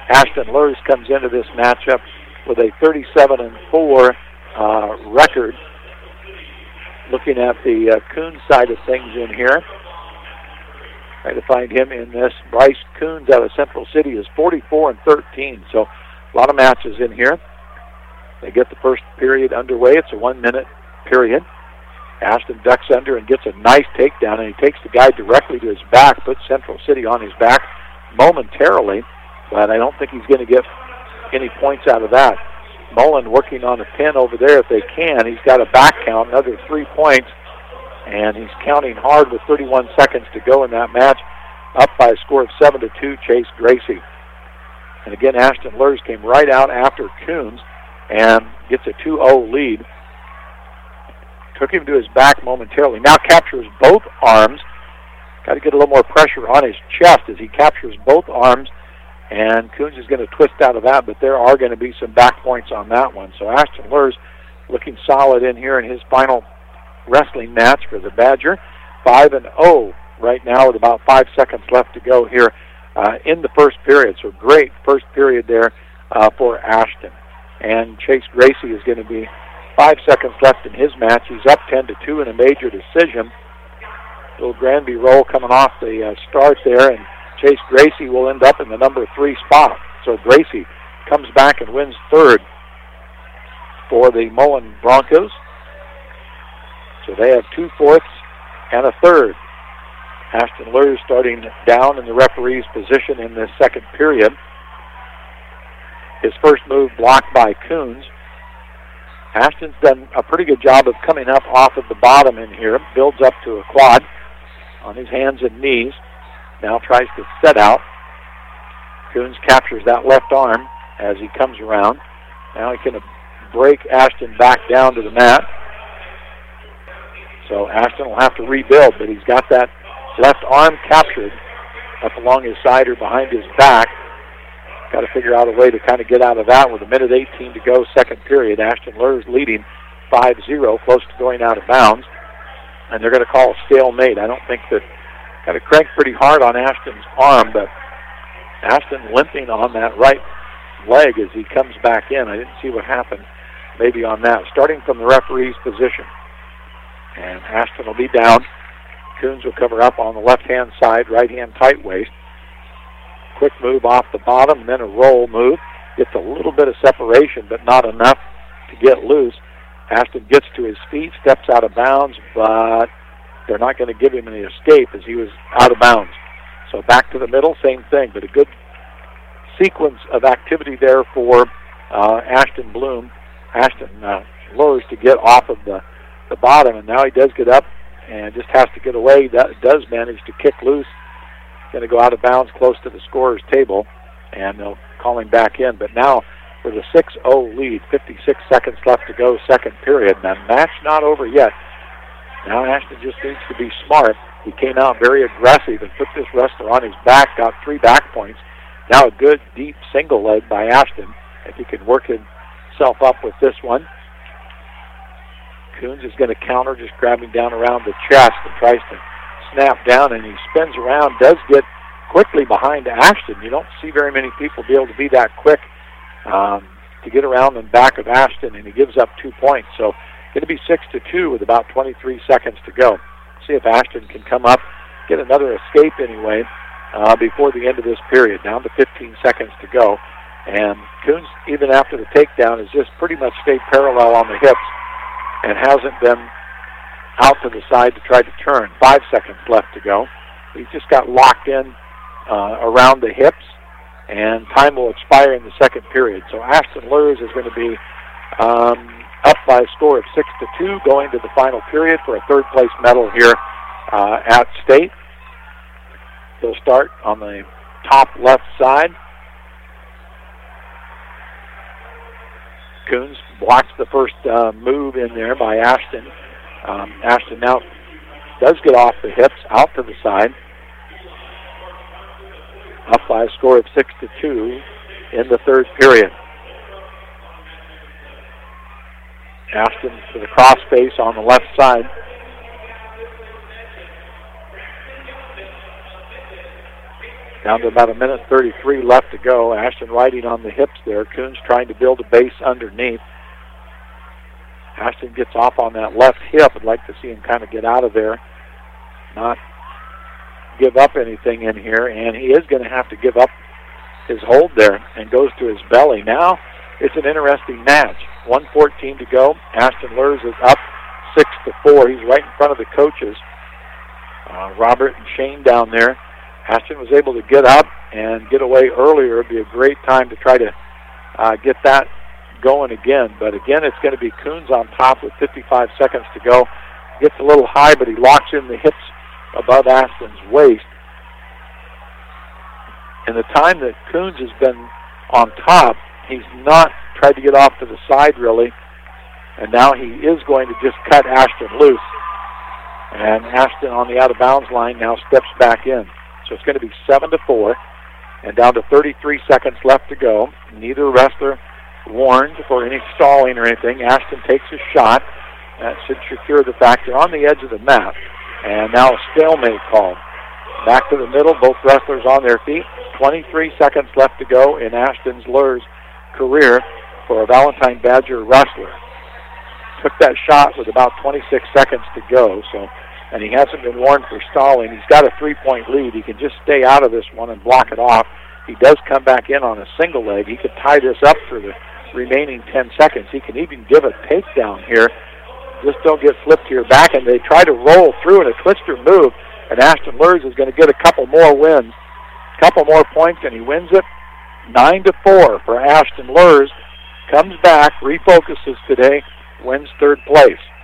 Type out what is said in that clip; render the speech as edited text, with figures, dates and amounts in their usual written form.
Ashton Lurs comes into this matchup with a 37-4 record. Looking at the Coons side of things in here, trying to find him in this. Bryce Coons out of Central City is 44-13, so a lot of matches in here. They get the first period underway. It's a 1-minute period. Ashton ducks under and gets a nice takedown, and he takes the guy directly to his back, puts Central City on his back momentarily, but I don't think he's going to get any points out of that. Mullen working on a pin over there if they can. He's got a back count, another 3 points, and he's counting hard with 31 seconds to go in that match, up by a score of 7-2, Chase Gracie. And again, Ashton Lurs came right out after Coons and gets a 2-0 lead. Took him to his back momentarily. Now captures both arms. Got to get a little more pressure on his chest as he captures both arms. And Coons is going to twist out of that, but there are going to be some back points on that one. So Ashton Lurs looking solid in here in his final wrestling match for the Badger. 5-0 right now with about 5 seconds left to go here in the first period. So great first period there for Ashton. And Chase Gracie is going to be 5 seconds left in his match. He's up 10-2 in a major decision. Little Granby roll coming off the start there, and Chase Gracie will end up in the number 3 spot. So Gracie comes back and wins third for the Mullen Broncos. So they have 2 fourths and a third. Ashton Lurs starting down in the referee's position in this second period. His first move blocked by Coons. Ashton's done a pretty good job of coming up off of the bottom in here. Builds up to a quad on his hands and knees. Now tries to set out. Coons captures that left arm as he comes around. Now he can break Ashton back down to the mat. So Ashton will have to rebuild, but he's got that left arm captured up along his side or behind his back. Got to figure out a way to kind of get out of that with 1:18 to go, second period. Ashton Lurs leading 5-0, close to going out of bounds. And they're going to call a stalemate. I don't think that, got to crank pretty hard on Ashton's arm, but Ashton limping on that right leg as he comes back in. I didn't see what happened maybe on that. Starting from the referee's position. And Ashton will be down. Coons will cover up on the left-hand side, right-hand tight waist. Quick move off the bottom, and then a roll move. Gets a little bit of separation, but not enough to get loose. Ashton gets to his feet, steps out of bounds, but they're not going to give him any escape as he was out of bounds. So back to the middle, same thing, but a good sequence of activity there for Ashton Lurs to get off of the bottom, and now he does get up and just has to get away. That does manage to kick loose. Going to go out of bounds close to the scorer's table, and they'll call him back in. But now with a 6-0 lead, 56 seconds left to go, second period. Now, match not over yet. Now Ashton just needs to be smart. He came out very aggressive and put this wrestler on his back, got 3 back points. Now a good, deep single leg by Ashton, if he can work himself up with this one. Coons is going to counter, just grabbing down around the chest and tries to snap down, and he spins around, does get quickly behind Ashton. You don't see very many people be able to be that quick to get around and back of Ashton, and he gives up 2 points. So going to be 6-2 with about 23 seconds to go. See if Ashton can come up, get another escape anyway before the end of this period. Down to 15 seconds to go. And Coons, even after the takedown, has just pretty much stayed parallel on the hips and hasn't been out to the side to try to turn. 5 seconds left to go. He's just got locked in around the hips, and time will expire in the second period. So Ashton Lurs is going to be up by a score of 6-2 going to the final period for a third-place medal here at state. He'll start on the top left side. Coons blocks the first move in there by Ashton. Ashton now does get off the hips, out to the side. Up by a score of 6-2 in the third period. Ashton to the cross face on the left side. Down to about 1:33 left to go. Ashton riding on the hips there. Coons trying to build a base underneath. Ashton gets off on that left hip. I'd like to see him kind of get out of there, not give up anything in here, and he is going to have to give up his hold there and goes to his belly. Now it's an interesting match. 1:14 to go. Ashton Lurs is up 6-4. He's right in front of the coaches, Robert and Shane down there. Ashton was able to get up and get away earlier. It'd be a great time to try to get that going again. But again, it's going to be Coons on top with 55 seconds to go. Gets a little high, but he locks in the hips above Ashton's waist. In the time that Coons has been on top, he's not tried to get off to the side really, and now he is going to just cut Ashton loose. And Ashton on the out-of-bounds line now steps back in. So it's going to be 7-4, and down to 33 seconds left to go. Neither wrestler warned for any stalling or anything. Ashton takes a shot. That should secure the fact they're on the edge of the mat. And now a stalemate called. Back to the middle, both wrestlers on their feet. 23 seconds left to go in Ashton Lurs' career for a Valentine Badger wrestler. Took that shot with about 26 seconds to go, and he hasn't been warned for stalling. He's got a 3-point lead. He can just stay out of this one and block it off. He does come back in on a single leg. He could tie this up for the remaining 10 seconds. He can even give a takedown here. Just don't get flipped to your back, and they try to roll through in a twister move, and Ashton Lurs is going to get a couple more wins, couple more points, and he wins it 9-4 for Ashton Lurs. Comes back, refocuses today, wins third place.